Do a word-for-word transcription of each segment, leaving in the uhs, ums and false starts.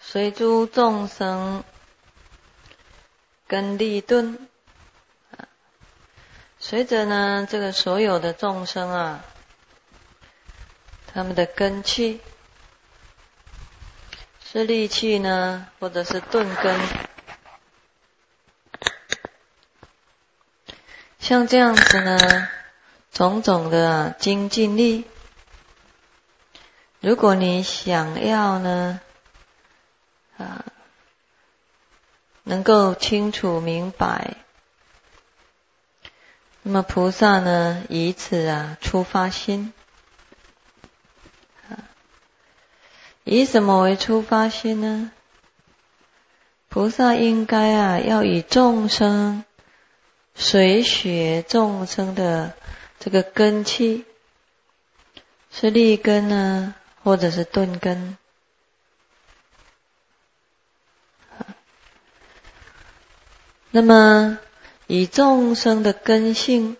随诸众生根利钝，随着呢这个所有的众生啊，他们的根器是利器呢，或者是钝根，像这样子呢，种种的啊精进力，如果你想要呢，啊，能够清楚明白，那么菩萨呢，以此啊出发心，啊，以什么为出发心呢？菩萨应该啊，要以众生随学众生的这个根器，是利根呢，或者是钝根。那么以众生的根性，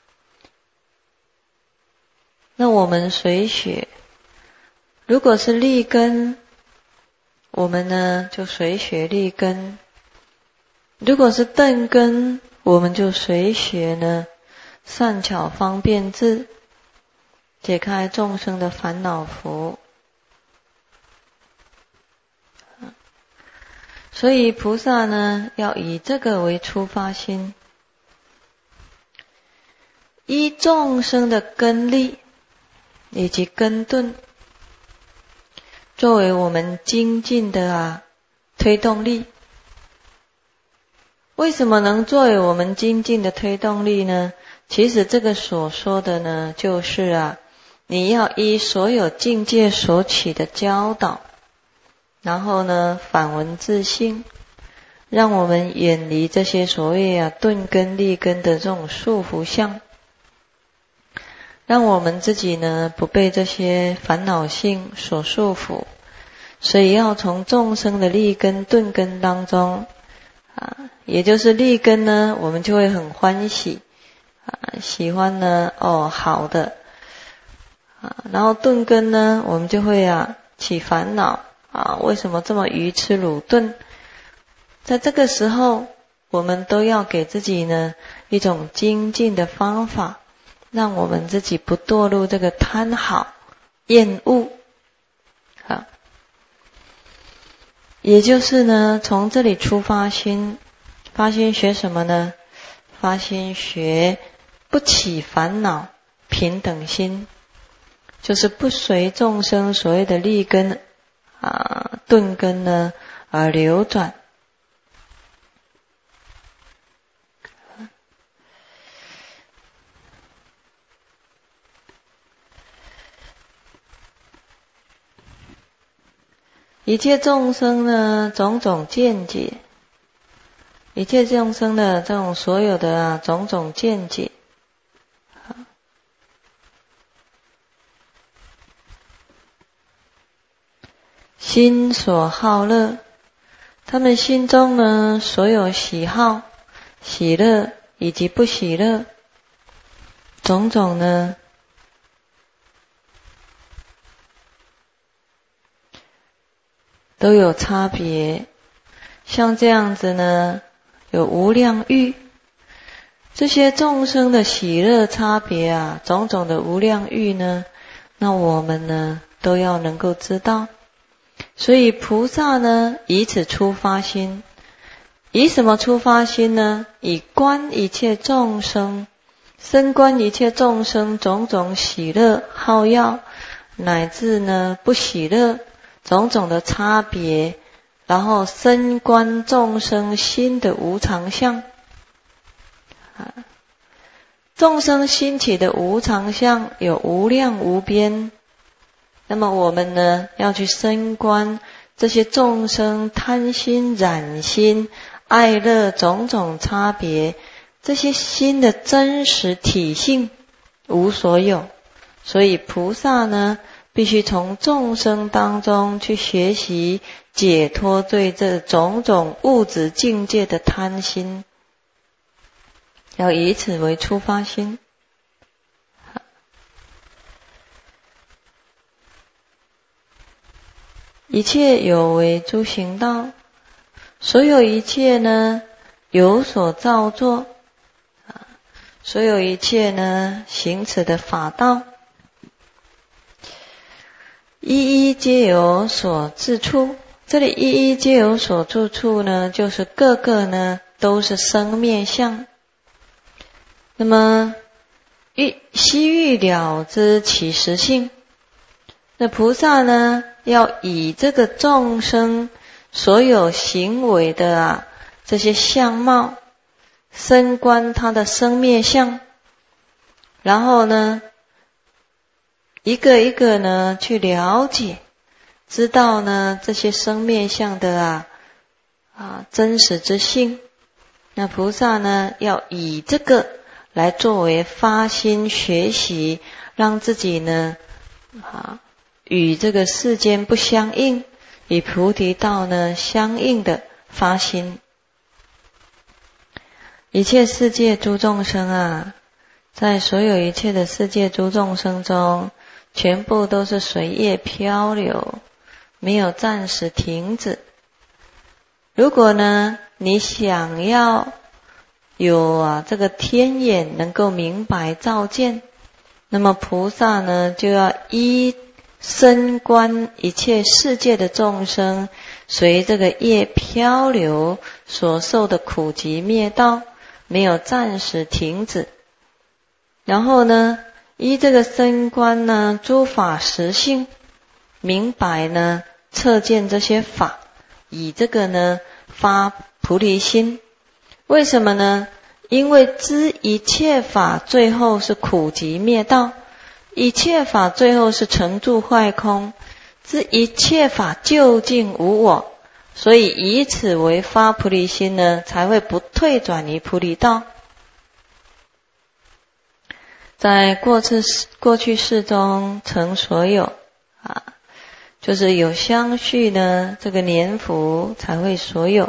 那我们随学，如果是利根，我们呢就随学利根；如果是钝根，我们就随学呢善巧方便智，解开众生的烦恼缚。所以菩萨呢，要以这个为出发心，依众生的根力以及根钝，作为我们精进的啊推动力。为什么能作为我们精进的推动力呢？其实这个所说的呢，就是啊，你要依所有境界所起的教导，然后呢，反闻自性，让我们远离这些所谓啊钝根利根的这种束缚相，让我们自己呢不被这些烦恼性所束缚。所以要从众生的利根钝根当中啊，也就是利根呢，我们就会很欢喜啊，喜欢呢哦好的啊，然后钝根呢，我们就会啊起烦恼啊，为什么这么愚痴鲁钝？在这个时候，我们都要给自己呢一种精进的方法，让我们自己不堕入这个贪好、厌恶。好，也就是呢，从这里出发心，发心学什么呢？发心学不起烦恼平等心，就是不随众生所谓的利根啊、钝根呢而流转。一切众生呢，种种见解，一切众生的这种所有的啊种种见解，心所好乐，他们心中呢所有喜好、喜乐以及不喜乐，种种呢都有差别。像这样子呢，有无量欲，这些众生的喜乐差别啊，种种的无量欲呢，那我们呢都要能够知道。所以菩萨呢，以此出发心，以什么出发心呢？以观一切众生，深观一切众生种种喜乐好乐，乃至呢不喜乐种种的差别，然后深观众生心的无常相。啊，众生心起的无常相有无量无边，那么我们呢，要去深观这些众生贪心、染心、爱乐种种差别，这些心的真实体性无所有。所以菩萨呢，必须从众生当中去学习解脱对这种种物质境界的贪心，要以此为出发心。 一切有为诸行道，所有一切呢有所造作，所有一切呢行此的法道，一一皆有所自处。这里一一皆有所住处呢，就是各个呢都是生灭相。那么欲悉欲了知其实性，那菩萨呢要以这个众生所有行为的啊这些相貌，深观他的生灭相，然后呢一个一个呢去了解，知道呢这些生灭相的啊啊真实之性。那菩萨呢要以这个来作为发心学习，让自己呢啊与这个世间不相应，与菩提道呢相应的发心。一切世界诸众生啊，在所有一切的世界诸众生中，全部都是随业漂流，没有暂时停止。如果呢你想要有啊这个天眼能够明白照见，那么菩萨呢就要依深观一切世界的众生随这个业漂流所受的苦集灭道，没有暂时停止。然后呢依这个深观呢诸法实性，明白呢测见这些法，以这个呢发菩提心。为什么呢？因为知一切法最后是苦集灭道，一切法最后是成住坏空，知一切法究竟无我，所以以此为发菩提心呢，才会不退转于菩提道。在过去过去世中曾所有啊，就是有相续呢，这个年福才会所有。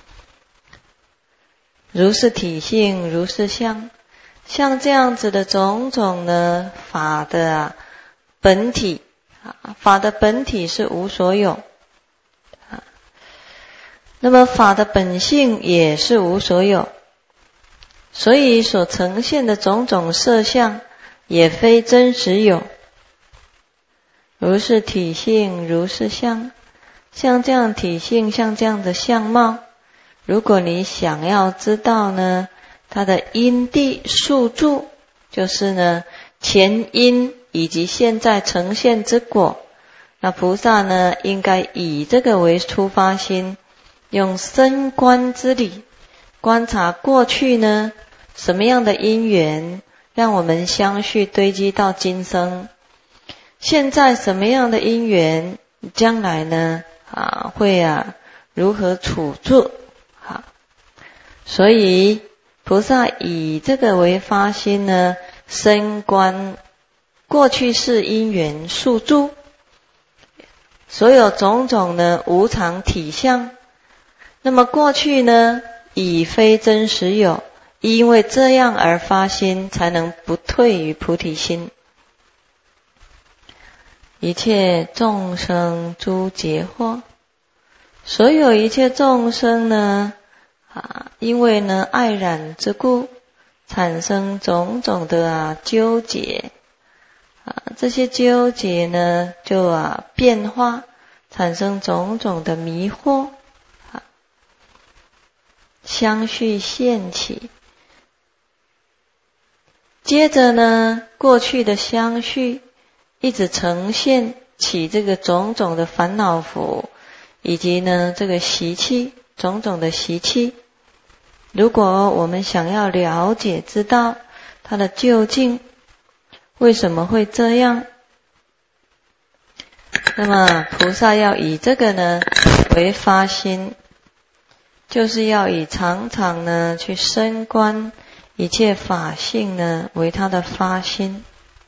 如是体性，如是相，像这样子的种种呢法的啊本体啊，法的本体是无所有啊，那么法的本性也是无所有，所以所呈现的种种色相也非真实有。如是体性，如是相，像这样体性，像这样的相貌，如果你想要知道呢它的因地宿住，就是呢前因以及现在呈现之果，那菩萨呢应该以这个为出发心，用深观之理观察过去呢什么样的因缘让我们相续堆积到今生，现在什么样的因缘将来呢啊会啊如何处置。好，所以菩萨以这个为发心呢，深观过去世因缘宿住，所有种种呢无常体相，那么过去呢已非真实有，因为这样而发心，才能不退于菩提心。一切众生诸劫惑，所有一切众生呢啊，因为呢爱染之故，产生种种的啊纠结啊，这些纠结呢就啊变化，产生种种的迷惑啊，相续现起。接着呢过去的相续一直呈现起这个种种的烦恼符，以及呢这个习气，种种的习气。如果我们想要了解知道它的究竟为什么会这样，那么菩萨要以这个呢为发心，就是要以常常呢去深观一切法性呢为他的发心。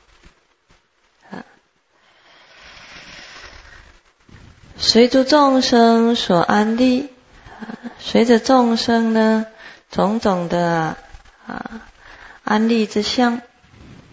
随诸众生所安立，随着众生呢种种的啊安立之相，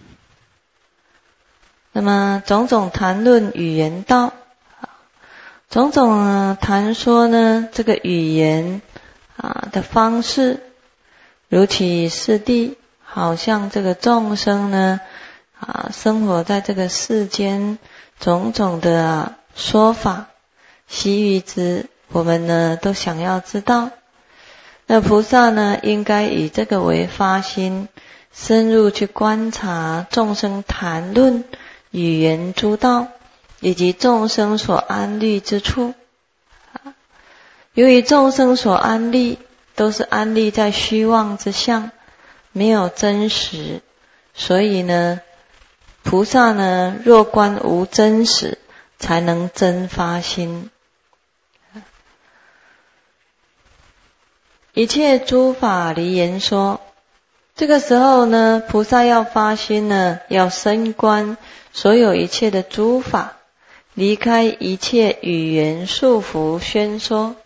那么种种谈论语言道， 种种呢谈说呢这个语言啊的方式，如其四谛，好像这个众生呢啊生活在这个世间，种种的啊说法，悉欲知，我们呢都想要知道。那菩萨呢应该以这个为发心，深入去观察众生谈论语言诸道，以及众生所安立之处。由于众生所安立都是安立在虚妄之相，没有真实，所以呢菩萨呢若观无真实，才能真发心。一切诸法离言说，这个时候呢菩萨要发心呢，要深观所有一切的诸法，离开一切语言束缚宣说。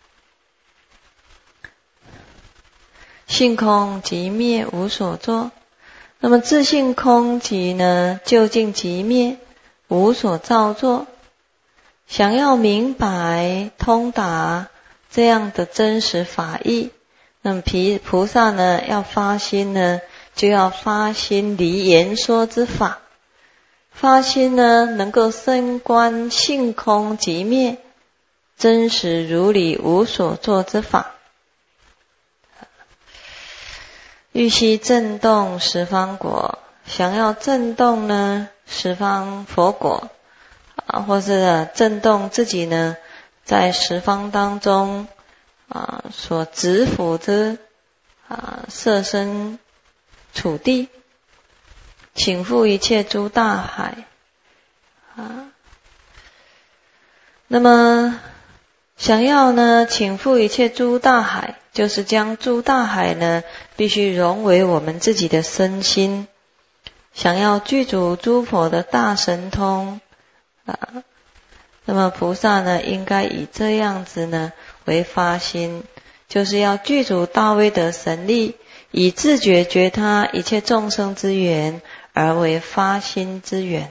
性空即灭，无所作。那么自性空即呢究竟即灭，无所造作。想要明白通达这样的真实法义，那么菩萨呢要发心呢，就要发心离言说之法，发心呢能够深观性空即灭，真实如理无所作之法。欲悉震动十方国，想要震动呢十方佛国啊，或是震动自己呢在十方当中啊所执辅之啊色身处地，请覆一切诸大海啊。那么想要呢请覆一切诸大海，就是将诸大海呢必须融为我们自己的身心。想要具足诸佛的大神通啊，那么菩萨呢应该以这样子呢为发心，就是要具足大威德神力，以自觉觉他一切众生之缘而为发心之缘。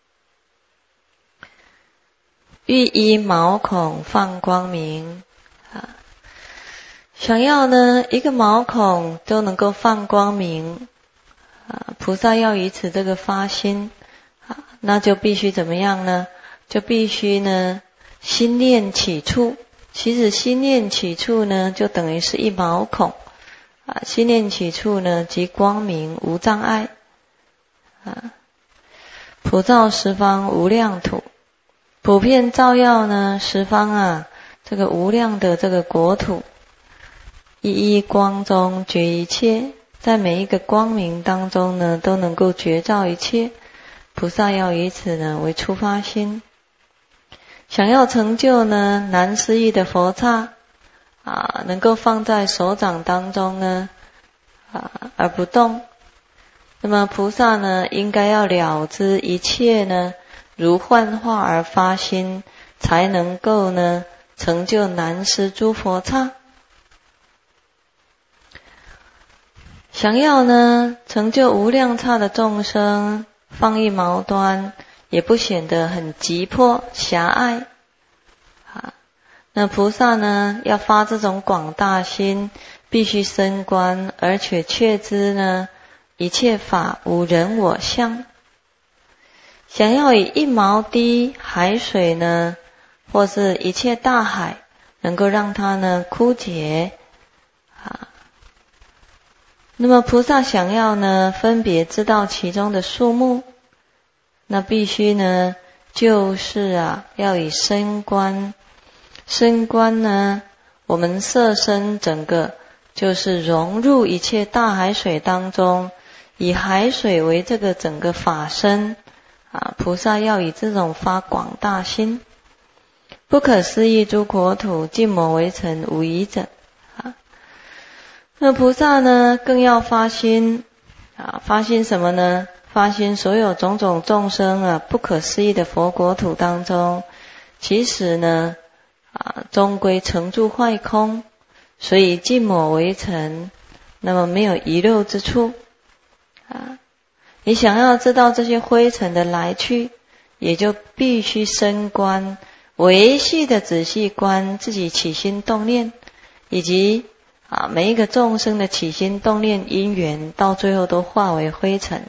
欲依毛孔放光明啊，想要呢一个毛孔都能够放光明啊，菩萨要以此这个发心啊，那就必须怎么样呢？就必须呢心念起处。其实心念起处呢就等于是一毛孔啊，心念起处呢即光明无障碍啊。普照十方无量土，普遍照耀呢十方啊这个无量的这个国土，一一光中觉一切，在每一个光明当中呢都能够觉照一切。菩萨要以此呢为出发心，想要成就呢难思议的佛刹啊，能够放在手掌当中呢啊而不动。那么菩萨呢应该要了知一切呢如幻化而发心，才能够呢成就难思诸佛刹。想要呢成就无量刹的众生，放一毛端也不显得很急迫狭隘啊。那菩萨呢要发这种广大心，必须深观，而且确知呢一切法无人我相。想要以一毛滴海水呢，或是一切大海，能够让它呢枯竭啊。那么菩萨想要呢分别知道其中的数目，那必须呢就是啊要以深观。深观呢我们色身整个就是融入一切大海水当中，以海水为这个整个法身啊，菩萨要以这种发广大心。不可思议诸国土，尽抹为尘，无疑者啊。那菩萨呢更要发心啊，发心什么呢？发心所有种种众生啊不可思议的佛国土当中，其实呢啊终归成住坏空，所以尽抹为尘，那么没有遗漏之处啊。你想要知道这些灰尘的来去，也就必须深观维系的仔细观自己起心动念，以及啊每一个众生的起心动念因缘，到最后都化为灰尘。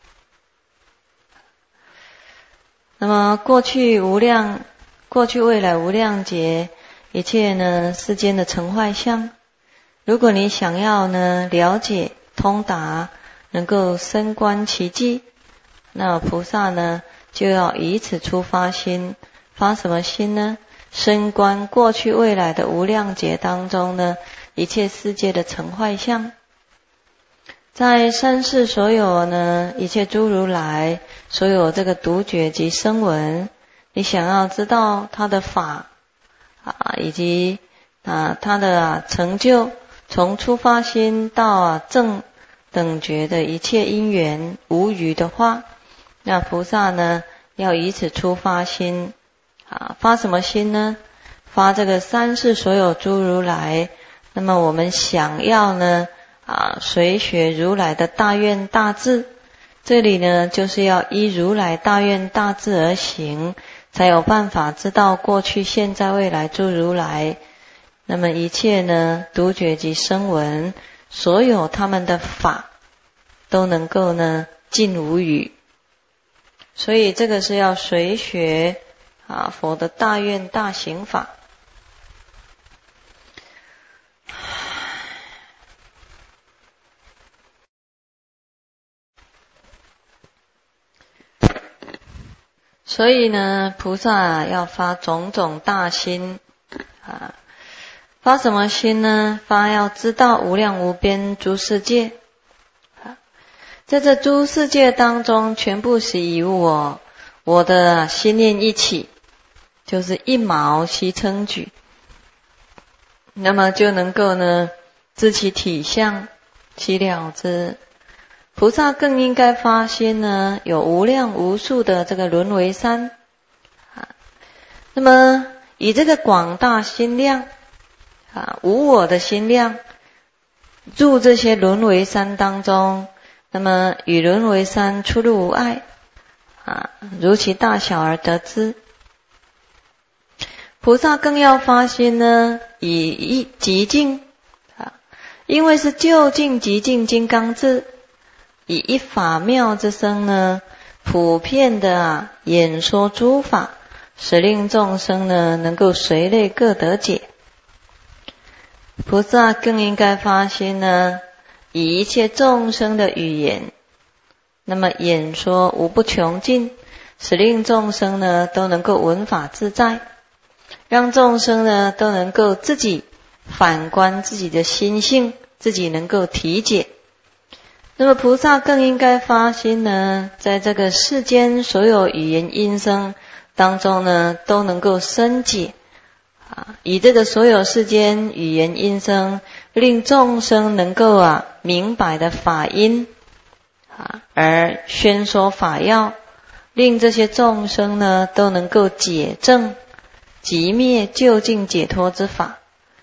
那么过去无量，过去未来无量劫，一切呢世间的成坏相，如果你想要呢了解通达，能够深观其迹，那菩萨呢就要以此出发心。发什么心呢？深观过去未来的无量劫当中呢，一切世界的成坏相。在三世所有呢，一切诸如来所有这个独觉及声闻，你想要知道他的法啊，以及啊他的、啊、成就，从出发心到啊正等觉的一切因缘无余的话，那菩萨呢要以此出发心啊，发什么心呢？发这个三世所有诸如来。那么我们想要呢啊，随学如来的大愿大智，这里呢就是要依如来大愿大智而行，才有办法知道过去现在未来诸如来，那么一切呢独觉及声闻，所有他们的法都能够呢尽无余。所以这个是要随学啊佛的大愿大行法。所以呢，菩萨要发种种大心啊，发什么心呢？发要知道无量无边诸世界啊，在这诸世界当中，全部是以我我的心念一起，就是一毛悉称举，那么就能够呢知其体相，其了之。菩萨更应该发心呢，有无量无数的这个轮回山啊。那么以这个广大心量啊，无我的心量，入这些轮回山当中，那么与轮回山出入无碍啊，如其大小而得知。菩萨更要发心呢，以一极静啊，因为是究竟极静金刚智。以一法妙之声呢，普遍的啊演说诸法，使令众生呢能够随类各得解。菩萨更应该发心呢，以一切众生的语言，那么演说无不穷尽，使令众生呢都能够闻法自在，让众生呢都能够自己反观自己的心性，自己能够体解。那么菩萨更应该发心呢，在这个世间所有语言音声当中呢，都能够深解啊，以这个所有世间语言音声，令众生能够啊明白的法音啊，而宣说法要，令这些众生呢都能够解正即灭究竟解脱之法。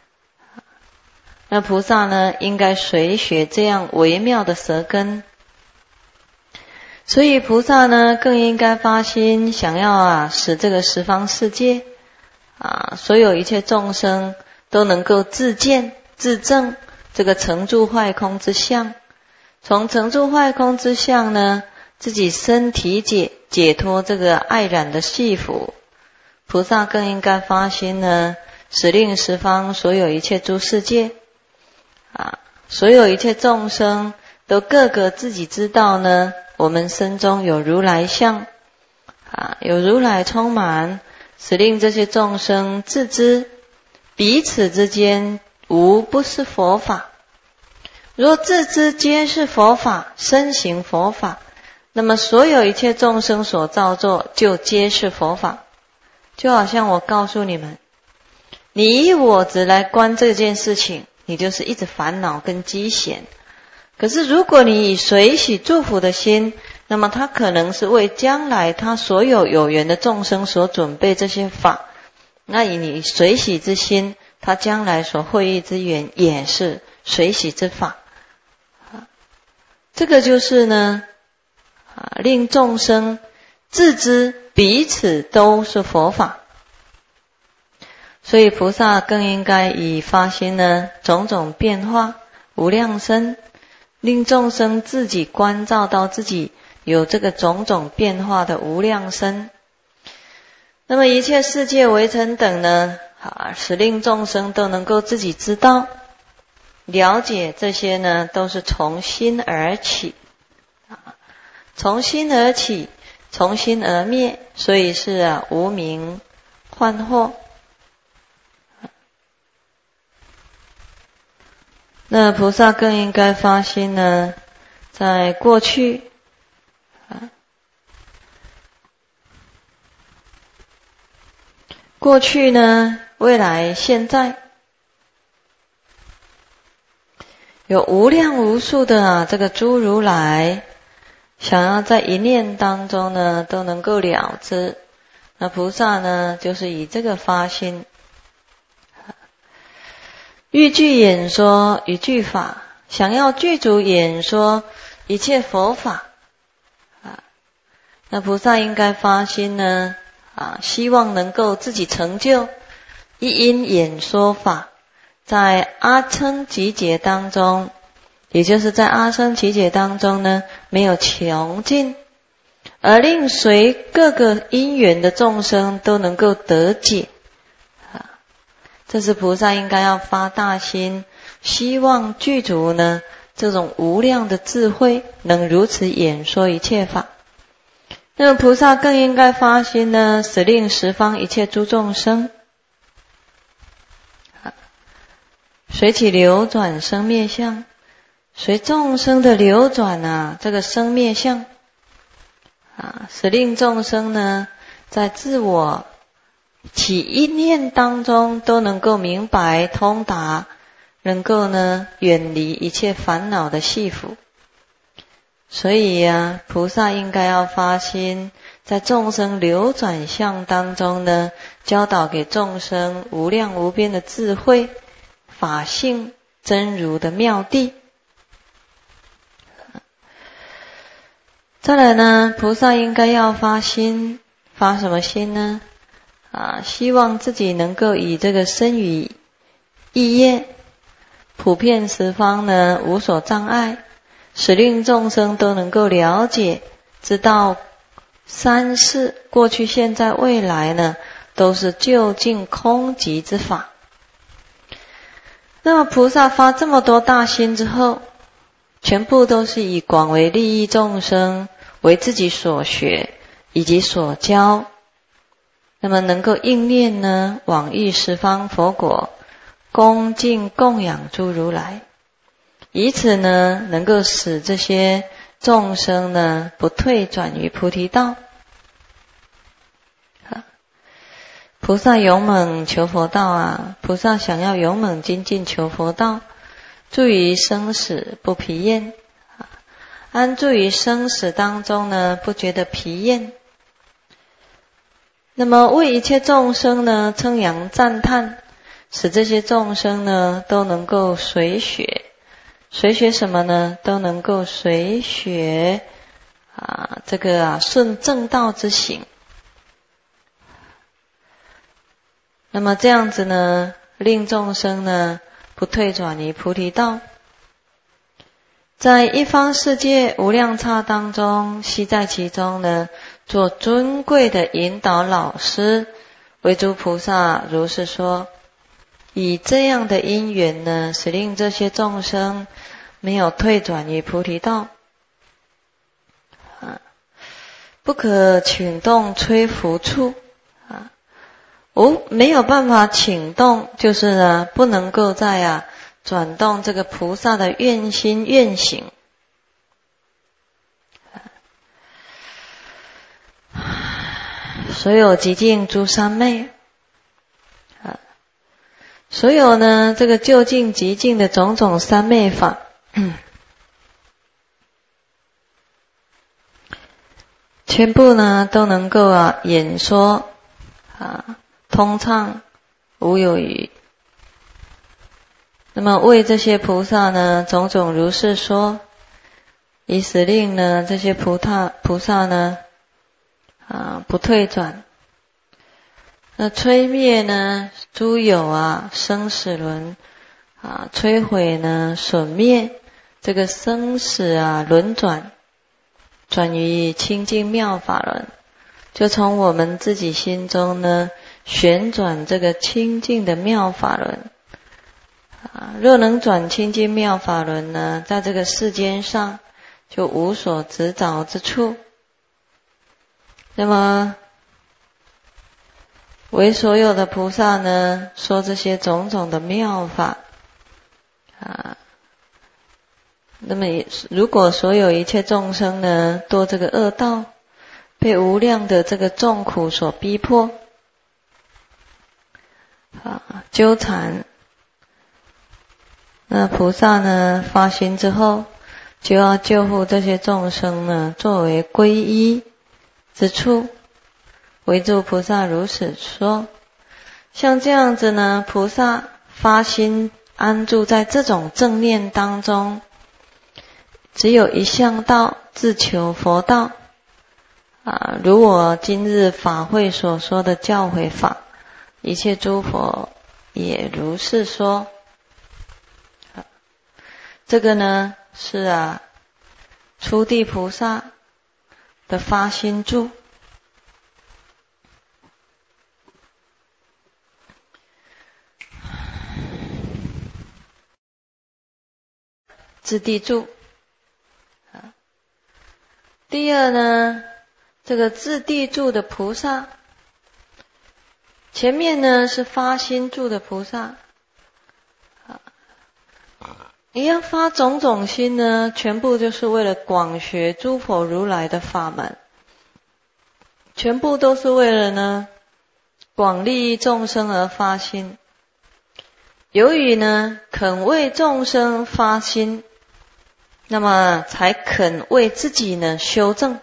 那菩萨呢，应该随学这样微妙的舌根。所以菩萨呢，更应该发心，想要啊，使这个十方世界啊，所有一切众生都能够自见自证这个成住坏空之相。从成住坏空之相呢，自己身体解解脱这个爱染的系缚。菩萨更应该发心呢，使令十方所有一切诸世界啊，所有一切众生都各个自己知道呢，我们身中有如来相啊，有如来充满，使令这些众生自知彼此之间无不是佛法。若自知皆是佛法，身行佛法，那么所有一切众生所造作就皆是佛法。就好像我告诉你们，你以我执来观这件事情，你就是一直烦恼跟积嫌。可是如果你以随喜祝福的心，那么他可能是为将来他所有有缘的众生所准备这些法，那以你随喜之心，他将来所会意之缘也是随喜之法。这个就是呢令众生自知彼此都是佛法所以菩萨更应该以发心呢，种种变化无量身，令众生自己关照到自己有这个种种变化的无量身。那么一切世界微尘等呢，啊，使令众生都能够自己知道了解，这些呢都是从心而起，啊，从心而起，从心而灭，所以是啊无明幻惑。那菩萨更应该发心呢，在过去啊，过去呢，未来现在，有无量无数的啊这个诸如来，想要在一念当中呢都能够了知。那菩萨呢，就是以这个发心，欲具演说一句法，想要具足演说一切佛法啊。那菩萨应该发心呢啊，希望能够自己成就一因演说法，在阿僧祇劫当中，也就是在阿僧祇劫当中呢，没有穷尽，而令随各个因缘的众生都能够得解。这是菩萨应该要发大心，希望具足呢这种无量的智慧，能如此演说一切法。那么菩萨更应该发心呢，使令十方一切诸众生随其流转生灭相，随众生的流转啊，这个生灭相啊，使令众生呢在自我起一念当中都能够明白通达，能够呢远离一切烦恼的系缚。所以啊，菩萨应该要发心，在众生流转相当中呢，教导给众生无量无边的智慧、法性、真如的妙谛。再来呢，菩萨应该要发心，发什么心呢？啊，希望自己能够以这个身语意业普遍十方呢无所障碍，使令众生都能够了解知道三世过去现在未来呢都是究竟空寂之法。那么菩萨发这么多大心之后，全部都是以广为利益众生为自己所学以及所教，那么能够应念呢往诣十方佛果，恭敬供养诸如来，以此呢能够使这些众生呢不退转于菩提道。菩萨勇猛求佛道啊，菩萨想要勇猛精进求佛道，住于生死不疲厌，安住于生死当中呢不觉得疲厌。那么为一切众生呢称扬赞叹，使这些众生呢都能够随学，随学什么呢？都能够随学啊这个啊顺正道之行。那么这样子呢，令众生呢不退转于菩提道。在一方世界无量刹当中，悉在其中呢做尊贵的引导老师，为诸菩萨如是说，以这样的因缘呢，使令这些众生没有退转于菩提道，啊，不可请动摧伏处，啊，无没有办法请动，就是呢不能够在啊转动这个菩萨的愿心愿行。所有极尽诸三昧啊，所有呢这个究竟极尽的种种三昧法，嗯，全部呢都能够啊演说啊通畅无有余。那么为这些菩萨呢种种如是说，以使令呢这些菩萨菩萨呢啊不退转。 那摧灭呢诸有啊生死轮啊，摧毁呢损灭这个生死啊轮转，转于清净妙法轮，就从我们自己心中呢旋转这个清净的妙法轮啊。若能转清净妙法轮呢，在这个世间上就无所执着之处。那么为所有的菩萨呢说这些种种的妙法啊，那么如果所有一切众生呢堕这个恶道，被无量的这个众苦所逼迫啊纠缠，那菩萨呢发心之后，就要救护这些众生呢作为皈依之处。唯诸菩萨如此说，像这样子呢，菩萨发心安住在这种正念当中，只有一向道，自求佛道啊。如我今日法会所说的教诲法，一切诸佛也如是说。这个呢是啊初地菩萨的发心住。自地住。第二呢，这个自地住的菩萨，前面呢是发心住的菩萨，你要发种种心呢，全部就是为了广学诸佛如来的法门，全部都是为了呢广利益众生而发心。由于呢肯为众生发心，那么才肯为自己呢修正。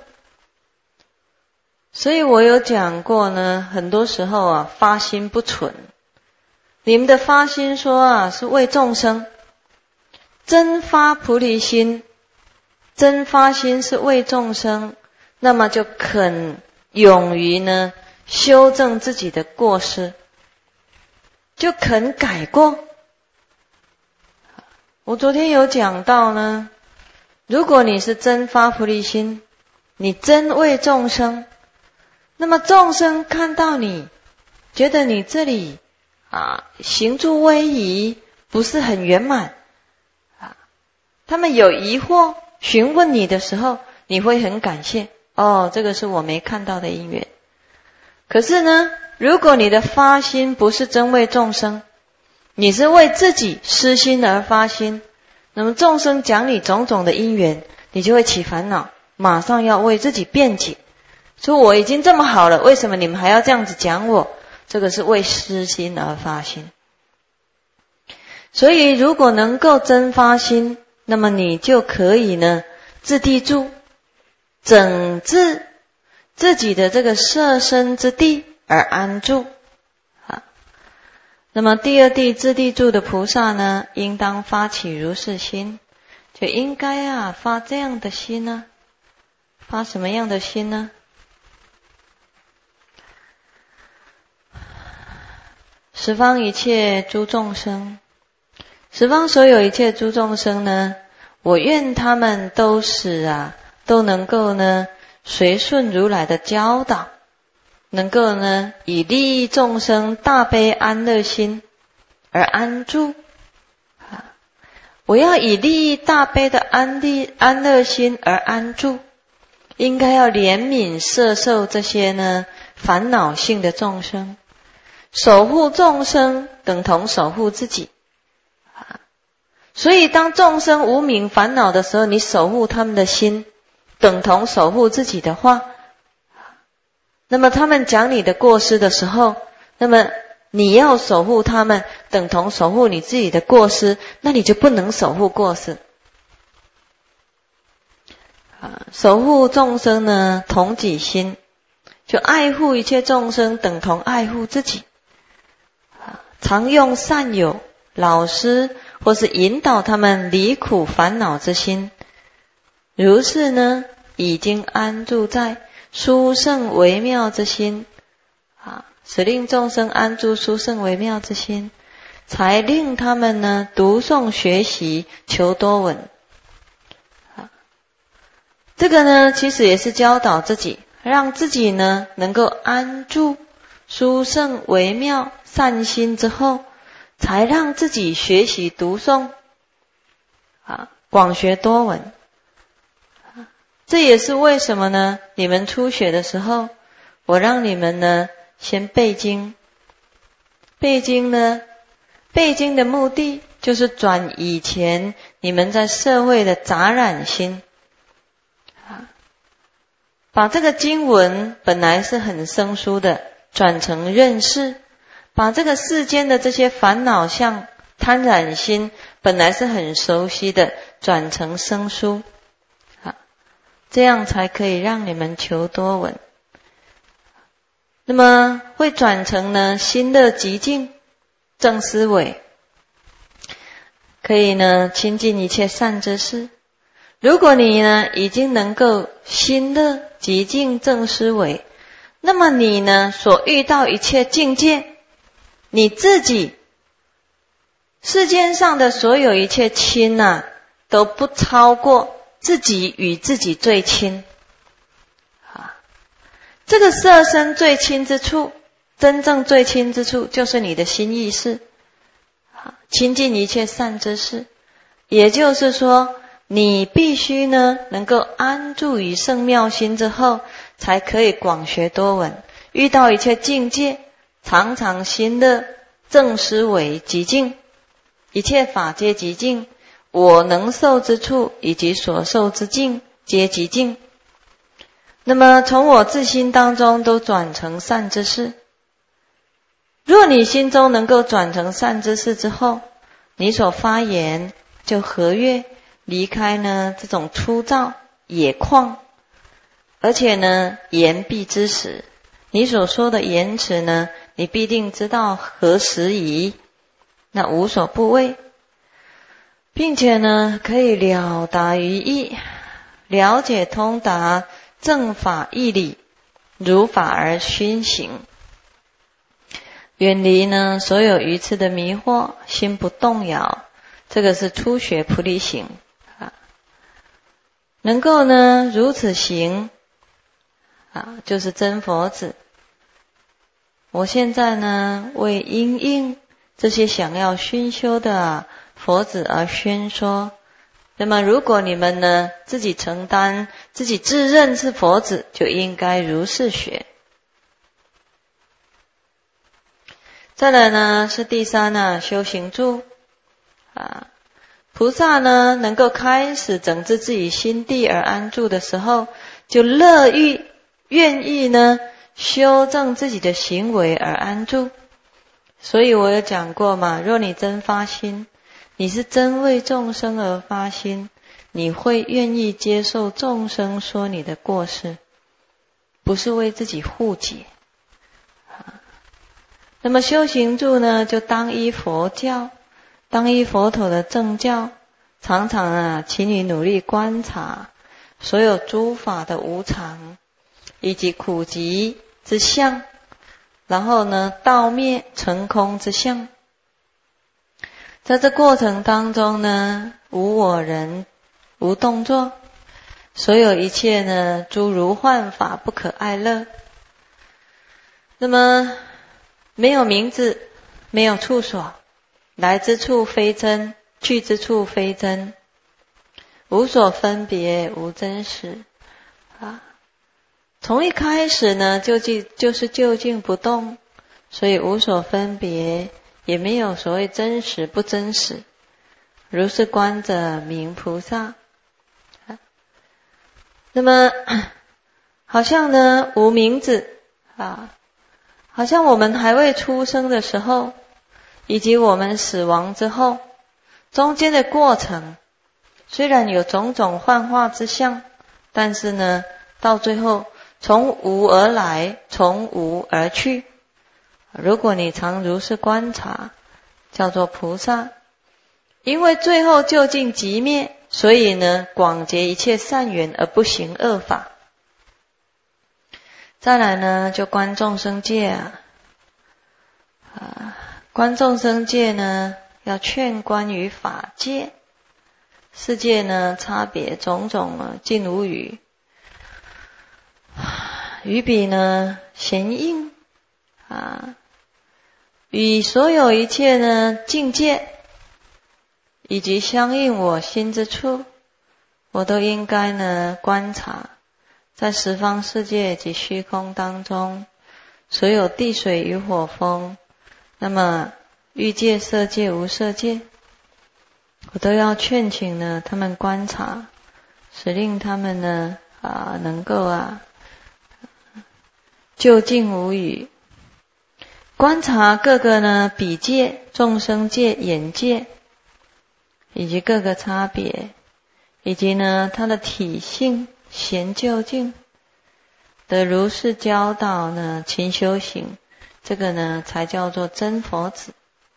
所以我有讲过呢，很多时候啊发心不纯，你们的发心说啊是为众生，真发菩提心，真发心是为众生，那么就肯勇于呢修正自己的过失，就肯改过。我昨天有讲到呢，如果你是真发菩提心，你真为众生，那么众生看到你，觉得你这里啊行住威仪不是很圆满啊，他们有疑惑询问你的时候，你会很感谢，哦，这个是我没看到的因缘。可是呢，如果你的发心不是真为众生，你是为自己私心而发心，那么众生讲你种种的因缘，你就会起烦恼，马上要为自己辩解，说我已经这么好了，为什么你们还要这样子讲我？这个是为私心而发心。所以如果能够真发心，那么你就可以呢自地住，整治自己的这个摄身之地而安住。那么第二地自地住的菩萨呢，应当发起如是心，就应该啊发这样的心呢。发什么样的心呢？十方一切诸众生，十方所有一切诸众生呢，我愿他们都使啊都能够呢随顺如来的教导，能够呢以利益众生大悲安乐心而安住。我要以利益大悲的安利安乐心而安住，应该要怜悯摄受这些呢烦恼性的众生，守护众生等同守护自己。所以当众生无明烦恼的时候，你守护他们的心等同守护自己的话，那么他们讲你的过失的时候，那么你要守护他们等同守护你自己的过失，那你就不能守护过失。守护众生呢同己心，就爱护一切众生等同爱护自己。常用善友、老师或是引导他们离苦烦恼之心，如是呢已经安住在殊胜微妙之心啊， 使令众生安住殊胜微妙之心，才令他们呢读诵学习求多闻。这个呢其实也是教导自己，让自己呢能够安住殊胜微妙善心之后，才让自己学习读诵啊，广学多闻。这也是为什么呢？你们初学的时候，我让你们呢先背经。背经呢，背经的目的就是转以前你们在社会的杂染心，把这个经文本来是很生疏的，转成认识，把这个世间的这些烦恼相、贪染心本来是很熟悉的，转成生疏，这样才可以让你们求多闻。那么会转成呢心乐极静正思维，可以呢亲近一切善知识。如果你呢已经能够心乐极静正思维，那么你呢所遇到一切境界，你自己世间上的所有一切亲啊，都不超过自己与自己最亲。这个色身最亲之处，真正最亲之处就是你的心意识，亲近一切善知识。也就是说，你必须呢能够安住于圣妙心之后，才可以广学多闻。遇到一切境界，常常心乐正思维极静，一切法皆极静，我能受之处以及所受之境皆极静。那么从我自心当中都转成善知识。若你心中能够转成善知识之后，你所发言就和悦，离开呢这种粗糙野旷，而且呢言必知实。你所说的言辞呢，你必定知道何时宜，那无所不为，并且呢可以了达于意，了解通达正法义理，如法而熏行，远离呢所有愚痴的迷惑，心不动摇。这个是初学菩提行啊，能够呢如此行啊，就是真佛子。我现在呢为因应这些想要熏修的、啊、佛子而宣说。那么如果你们呢自己承担，自己自认是佛子，就应该如是学。再来呢是第三呢修行住啊，菩萨呢能够开始整治自己心地而安住的时候，就乐意愿意呢修正自己的行为而安住。所以我有讲过嘛，若你真发心，你是真为众生而发心，你会愿意接受众生说你的过失，不是为自己护解。那么修行住呢，就当依佛教，当依佛陀的正教，常常啊，请你努力观察所有诸法的无常以及苦集之相，然后呢，道灭成空之相。在这过程当中呢，无我人，无动作，所有一切呢，诸如幻法不可爱乐。那么没有名字，没有处所，来之处非真，去之处非真，无所分别，无真实啊。从一开始呢，就即就是究竟不动，所以无所分别，也没有所谓真实不真实。如是观者名菩萨。那么好像呢无名字啊，好像我们还未出生的时候，以及我们死亡之后，中间的过程虽然有种种幻化之相，但是呢到最后从无而来，从无而去。如果你常如是观察，叫做菩萨。因为最后究竟即灭，所以呢广结一切善缘而不行恶法。再来呢就观众生界啊， 啊，观众生界呢，要劝观于法界，世界呢差别种种啊，尽无语。于彼呢贤应啊，与所有一切呢境界，以及相应我心之处，我都应该呢观察，在十方世界及虚空当中，所有地水与火风，那么欲界、色界、无色界，我都要劝请呢他们观察，使令他们呢啊能够啊究竟无语。观察各个呢比界、众生界、眼界，以及各个差别，以及呢它的体性贤究竟的如是教导呢勤修行，这个呢才叫做真佛子。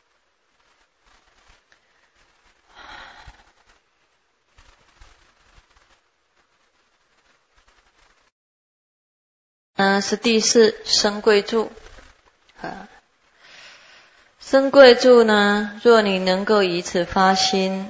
嗯，是第四生贵住啊。生贵住呢，若你能够以此发心，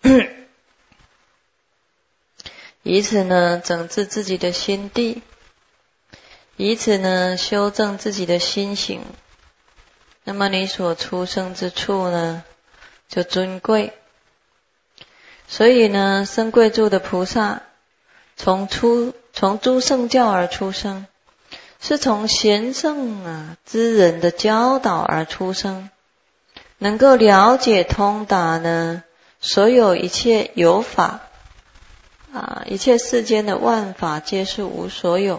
以此呢整治自己的心地，以此呢修正自己的心行，那么你所出生之处呢就尊贵。所以呢，生贵住的菩萨从出从诸圣教而出生，是从贤圣啊之人的教导而出生，能够了解通达呢所有一切有法啊，一切世间的万法皆是无所有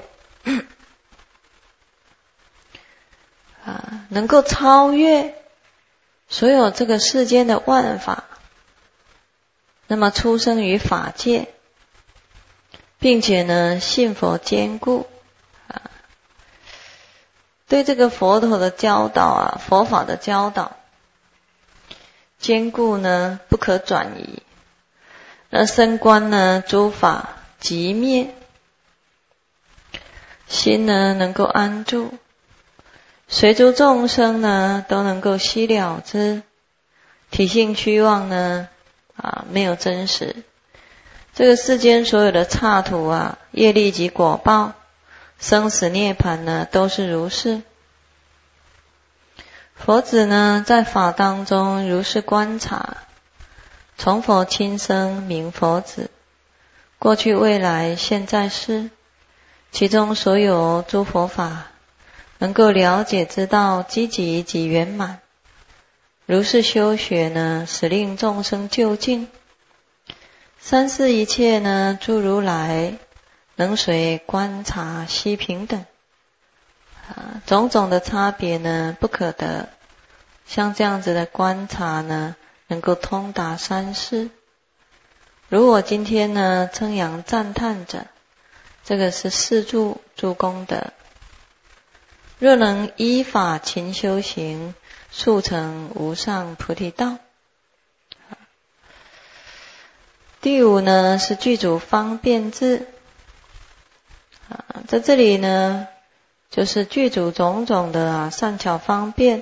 啊，能够超越所有这个世间的万法，那么出生于法界，并且呢信佛坚固啊，对这个佛陀的教导啊，佛法的教导坚固呢不可转移，那升观呢诸法即灭，心呢能够安住，随诸众生呢都能够悉了之，体性虚妄呢啊没有真实。这个世间所有的刹土啊，业力及果报，生死涅槃呢都是如是。佛子呢在法当中如是观察，从佛亲生名佛子，过去未来现在世，其中所有诸佛法能够了解知道积极及圆满，如是修学呢使令众生究竟。三世一切呢诸如来能随观察悉平等啊，种种的差别呢不可得，像这样子的观察呢能够通达三世。如我今天呢称扬赞叹者，这个是四助诸功德。若能依法勤修行，速成无上菩提道。第五呢是具足方便智啊，在这里呢就是具足种种的啊善巧方便，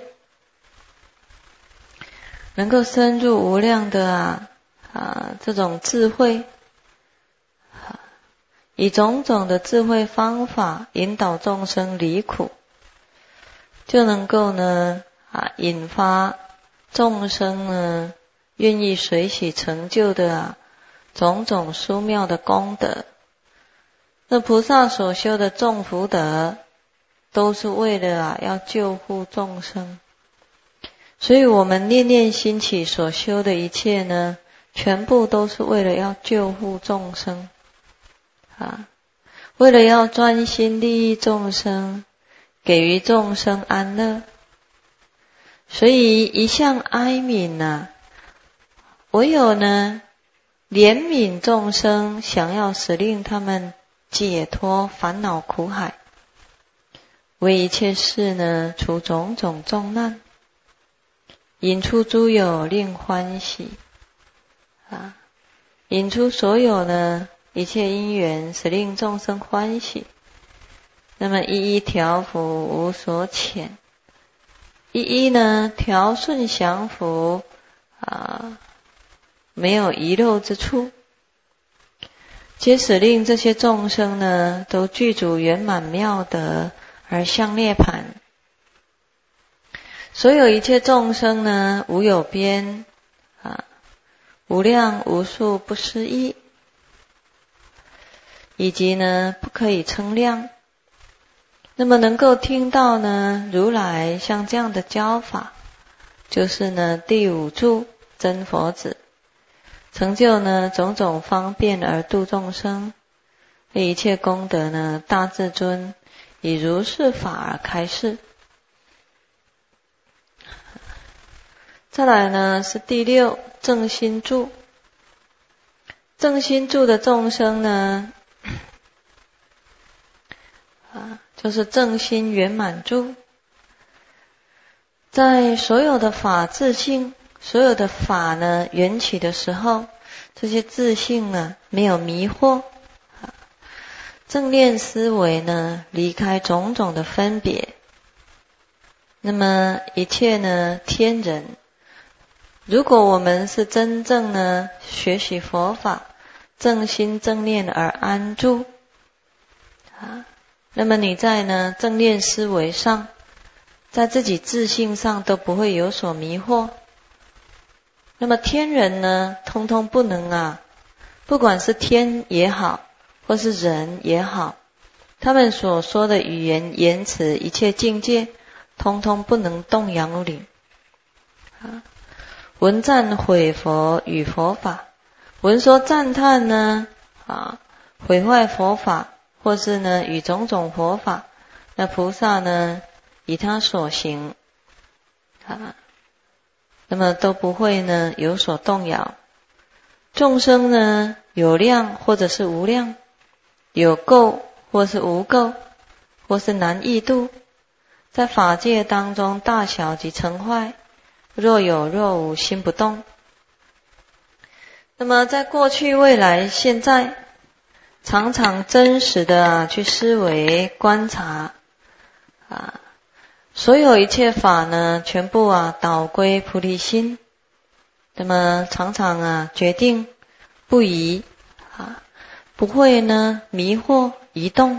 能够深入无量的啊啊这种智慧，啊以种种的智慧方法引导众生离苦，就能够呢啊引发众生呢愿意随喜成就的啊种种殊妙的功德。那菩萨所修的众福德，都是为了啊要救护众生。所以我们念念心起所修的一切呢，全部都是为了要救护众生啊，为了要专心利益众生，给予众生安乐。所以一向哀悯啊，唯有呢怜悯众生，想要使令他们解脱烦恼苦海，为一切事呢除种种重难，引出诸有令欢喜啊，引出所有呢一切因缘，使令众生欢喜，那么一一调伏无所遣一一呢调顺降伏啊，没有遗漏之处，皆使令这些众生呢都具足圆满妙德而向涅槃。所有一切众生呢无有边啊，无量无数不思议，以及呢不可以称量。那么能够听到呢如来像这样的教法，就是呢第五柱真佛子，成就呢种种方便而度众生，一切功德呢大至尊以如是法而开示。再来呢是第六正心住。正心住的众生呢啊，就是正心圆满住，在所有的法自性，所有的法呢缘起的时候，这些自性呢没有迷惑，正念思维呢离开种种的分别，那么一切呢天人，如果我们是真正呢学习佛法，正心正念而安住啊，那么你在呢正念思维上，在自己自性上都不会有所迷惑。那么天人呢通通不能啊，不管是天也好或是人也好，他们所说的语言言辞一切境界通通不能动摇你啊。闻赞毁佛与佛法，闻说赞叹呢啊毁坏佛法，或是呢与种种佛法，那菩萨呢以他所行啊，那么都不会呢有所动摇。众生呢有量或者是无量，有垢或是无垢，或是难易度，在法界当中大小及成坏，若有若无，心不动。那么在过去未来现在，常常真实的、啊、去思维观察啊，所有一切法呢全部啊导归菩提心，那么常常啊决定不移啊，不会呢迷惑移动，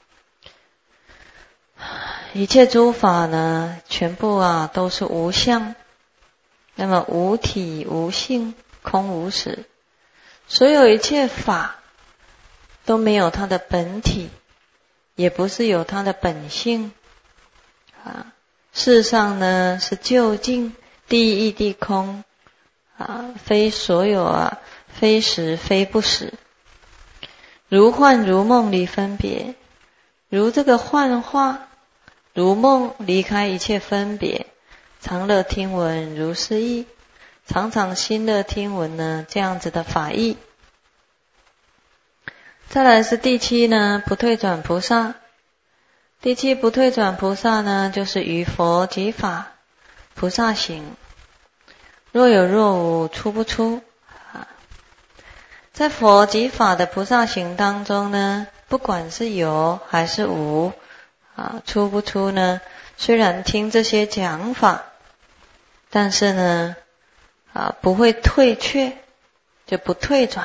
一切诸法呢全部啊都是无相，那么无体无性空无实，所有一切法都没有它的本体，也不是有它的本性啊。事实上呢是究竟第一义谛空啊，非所有啊，非实非不实，如幻如梦离分别，如这个幻化如梦离开一切分别，常乐听闻如是义，常常心乐听闻呢这样子的法义。再来是第七呢不退转菩萨。第七不退转菩萨呢，就是于佛及法菩萨行，若有若无，出不出啊。在佛及法的菩萨行当中呢，不管是有还是无啊，出不出呢，虽然听这些讲法，但是呢啊不会退却，就不退转。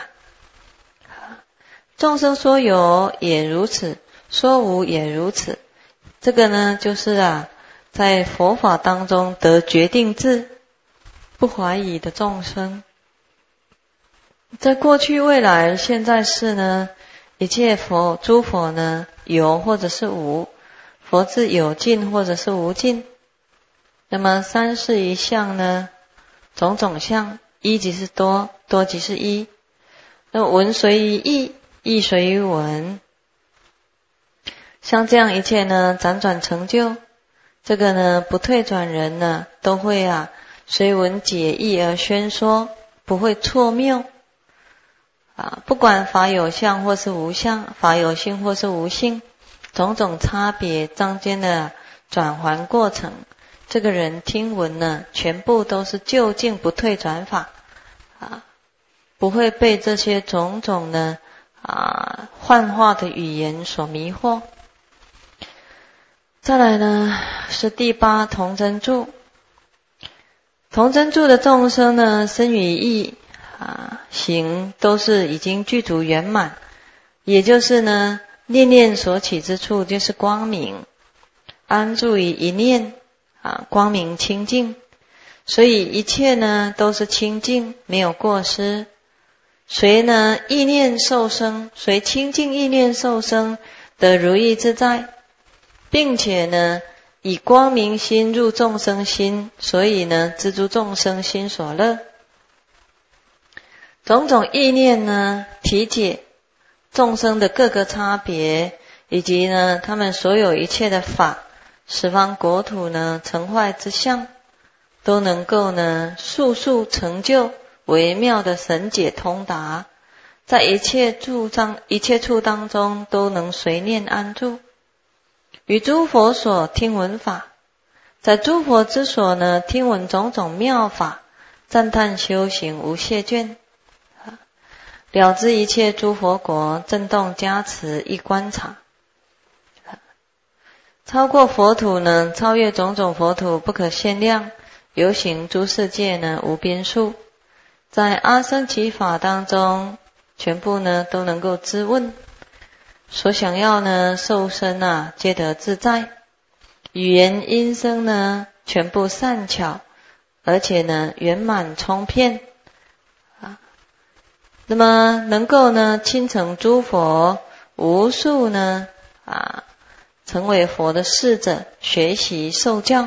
众生说有也如此，说无也如此，这个呢就是啊在佛法当中得决定智不怀疑的众生。在过去未来现在世呢，一切佛诸佛呢有或者是无，佛智有尽或者是无尽，那么三世一相呢，种种相，一即是多，多即是一，那么闻随于义，义随于闻，像这样一切呢辗转成就，这个呢不退转人呢都会啊随闻解义而宣说，不会错谬啊，不管法有相或是无相，法有性或是无性，种种差别中间的转换过程，这个人听闻呢全部都是究竟不退转法啊，不会被这些种种呢啊幻化的语言所迷惑。 再来呢是第八同真住。同真住的众生呢，身语意啊行都是已经具足圆满，也就是呢念念所起之处就是光明，安住于一念啊，光明清净，所以一切呢都是清净，没有过失。随呢意念受生，随清净意念受生得如意自在，并且呢以光明心入众生心，所以呢知诸众生心所乐。种种意念呢体解众生的各个差别，以及呢他们所有一切的法，十方国土呢成坏之相，都能够呢速速成就微妙的神解通达，在一切处当一切处当中都能随念安住。与诸佛所听闻法，在诸佛之所呢听闻种种妙法，赞叹修行无懈倦，了知一切诸佛国，震动加持一观察。超过佛土呢，超越种种佛土不可限量，游行诸世界呢无边数，在阿僧祇法当中全部呢都能够知问，所想要呢受身啊皆得自在，语言音声呢全部善巧，而且呢圆满充遍啊。那么能够呢亲承诸佛，无数呢啊成为佛的侍者，学习受教。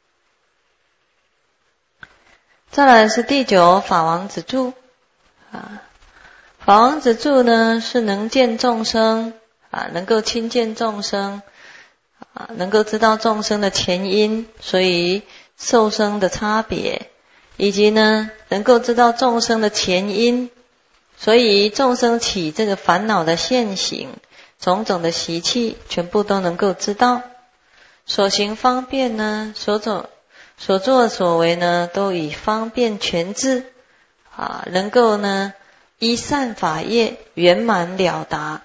再来是第九法王子住啊，法王子住呢是能见众生啊，能够亲见众生啊，能够知道众生的前因，所以受生的差别，以及呢能够知道众生的前因，所以众生起这个烦恼的现行，种种的习气全部都能够知道。所行方便呢，所走所作所为呢，都以方便全智啊，能够呢依善法业圆满了达。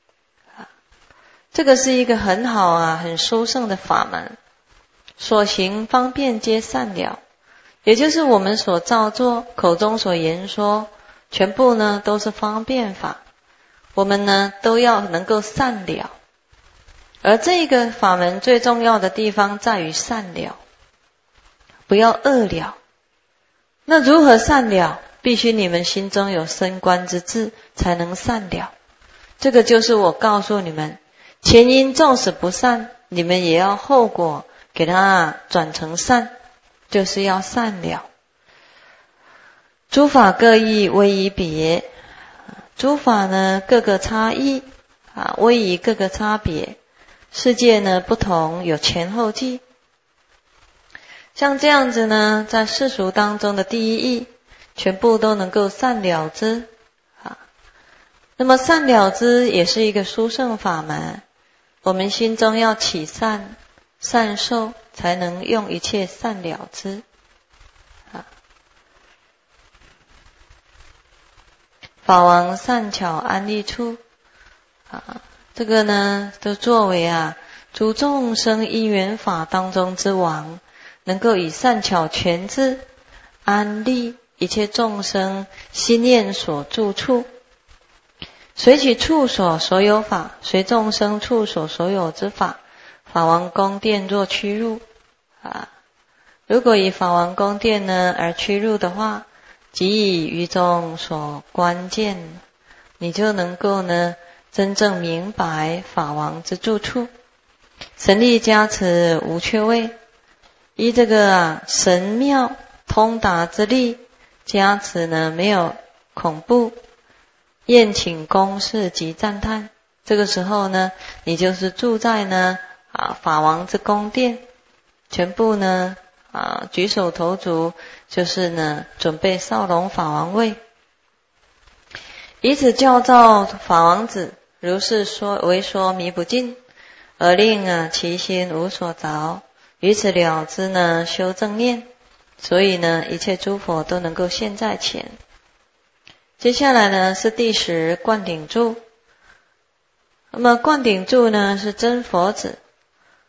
这个是一个很好啊很殊胜的法门，所行方便皆善了，也就是我们所造作口中所言说，全部呢都是方便法，我们呢都要能够善了。而这个法门最重要的地方在于善了，不要恶了。那如何善了？必须你们心中有升观之志才能善了。这个就是我告诉你们，前因纵使不善，你们也要后果给它转成善，就是要善了。诸法各异，微异别。诸法呢各个差异啊，微异各个差别。世界呢不同，有前后继。像这样子呢，在世俗当中的第一义，全部都能够善了之啊。那么善了之也是一个殊胜法门，我们心中要起善善受，才能用一切善了之啊。法王善巧安立处啊，这个呢都作为啊诸众生因缘法当中之王，能够以善巧全智安立一切众生心念所住处，随其处所所有法，随众生处所所有之法，法王宫殿若趋入啊。如果以法王宫殿呢而趋入的话，即以于中所观见，你就能够呢真正明白法王之住处，神力加持无缺位，依这个啊神妙通达之力加持呢，没有恐怖，宴请恭视及赞叹。这个时候呢，你就是住在呢啊法王之宫殿，全部呢啊举手投足就是呢准备少龙法王位，以此教造法王子，如是说为说弥不尽，而令啊其心无所着，于此了之呢修正念，所以呢一切诸佛都能够现在前。接下来呢是第十灌顶住。那么灌顶住呢是真佛子，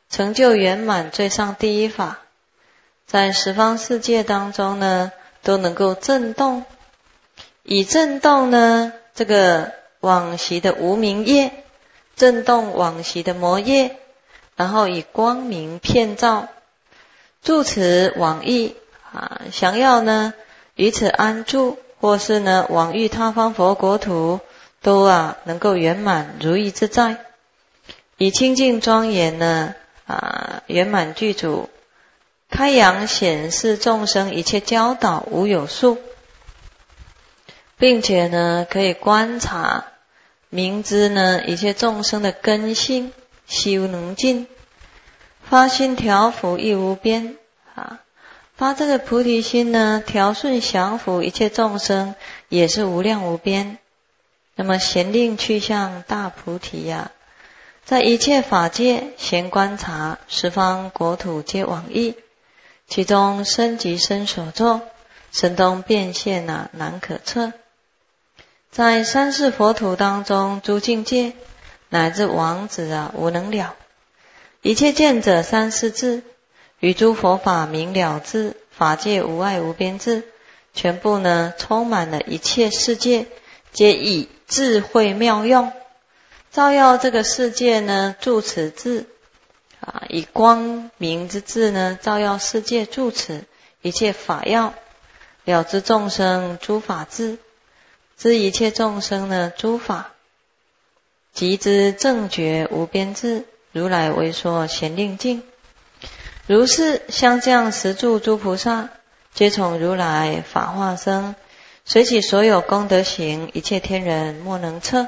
成就圆满最上第一法，在十方世界当中呢，都能够震动，以震动呢这个往昔的无明业，震动往昔的魔业，然后以光明遍照，住持往诣啊，想要呢于此安住，或是呢往诣他方佛国土，都啊能够圆满如意自在，以清净庄严呢啊圆满具足，开扬显示众生一切教导无有数，并且呢可以观察明知呢一切众生的根性悉无能尽，发心调伏亦无边啊，发这个菩提心呢调顺降伏一切众生也是无量无边。那么咸令去向大菩提呀、啊，在一切法界闲观察，十方国土皆往诣，其中身即身所作，神通变现啊难可测。在三世佛土当中，诸境界乃至王子啊无能了，一切见者三世智，与诸佛法明了智，法界无碍无边智，全部呢充满了一切世界，皆以智慧妙用，照耀这个世界呢住持智啊，以光明之智呢照耀世界住持一切法要，了知众生诸法智，知一切众生呢诸法，即知正觉无边智，如来为说咸令境。如是相降十住诸菩萨，皆从如来法化生，随其所有功德行，一切天人莫能测。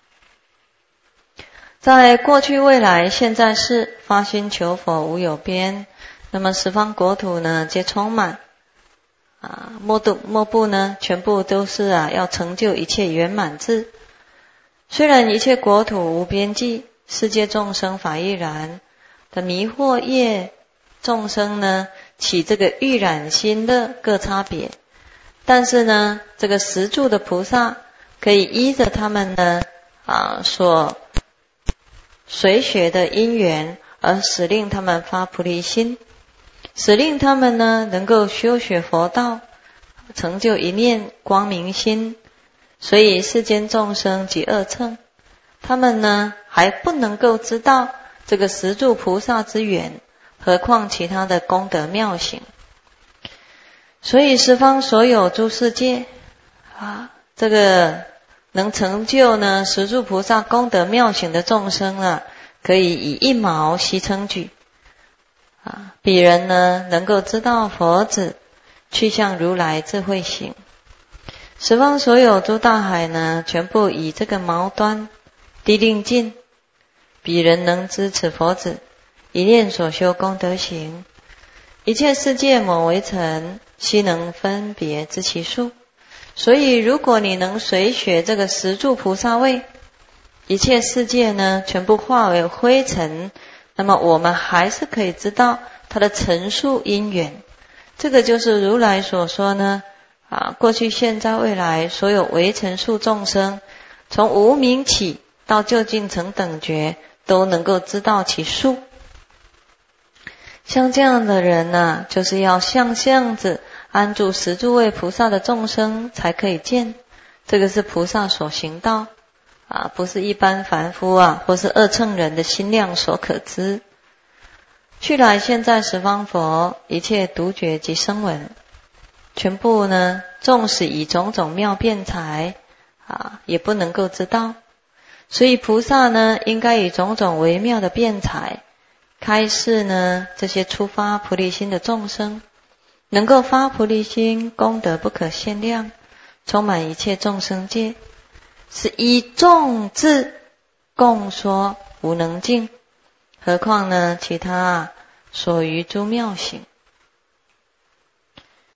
在过去未来现在世，发心求佛无有边，那么十方国土呢皆充满啊，莫度莫不呢全部都是啊要成就一切圆满智。虽然一切国土无边际，世界众生法亦然的迷惑业众生呢起这个欲染心乐各差别，但是呢这个十住的菩萨可以依着他们呢啊所随学的因缘，而使令他们发菩提心，使令他们呢能够修学佛道，成就一念光明心。所以世间众生及恶乘，他们呢还不能够知道这个十住菩萨之缘，何况其他的功德妙行。所以十方所有诸世界啊，这个能成就呢十住菩萨功德妙行的众生啊，可以以一毛悉称举啊，彼人呢能够知道佛子去向如来智慧行。十方所有诸大海呢，全部以这个毛端滴令尽，彼人能知此佛子一念所修功德行，一切世界某为尘，悉能分别知其数。所以如果你能随学这个十住菩萨位，一切世界呢全部化为灰尘，那么我们还是可以知道它的尘数因缘。这个就是如来所说呢啊，过去现在未来所有微尘数众生，从无明起到究竟成等觉，都能够知道其数。像这样的人呢、啊，就是要像这样子安住十住位菩萨的众生才可以见，这个是菩萨所行道啊，不是一般凡夫啊或是恶乘人的心量所可知。去来现在十方佛一切独觉及声闻，全部呢纵使以种种妙辩才啊，也不能够知道。所以菩萨呢应该以种种微妙的辩才开示呢这些初发菩提心的众生，能够发菩提心，功德不可限量，充满一切众生界，是以众智共说无能尽，何况呢其他啊所余诸妙行。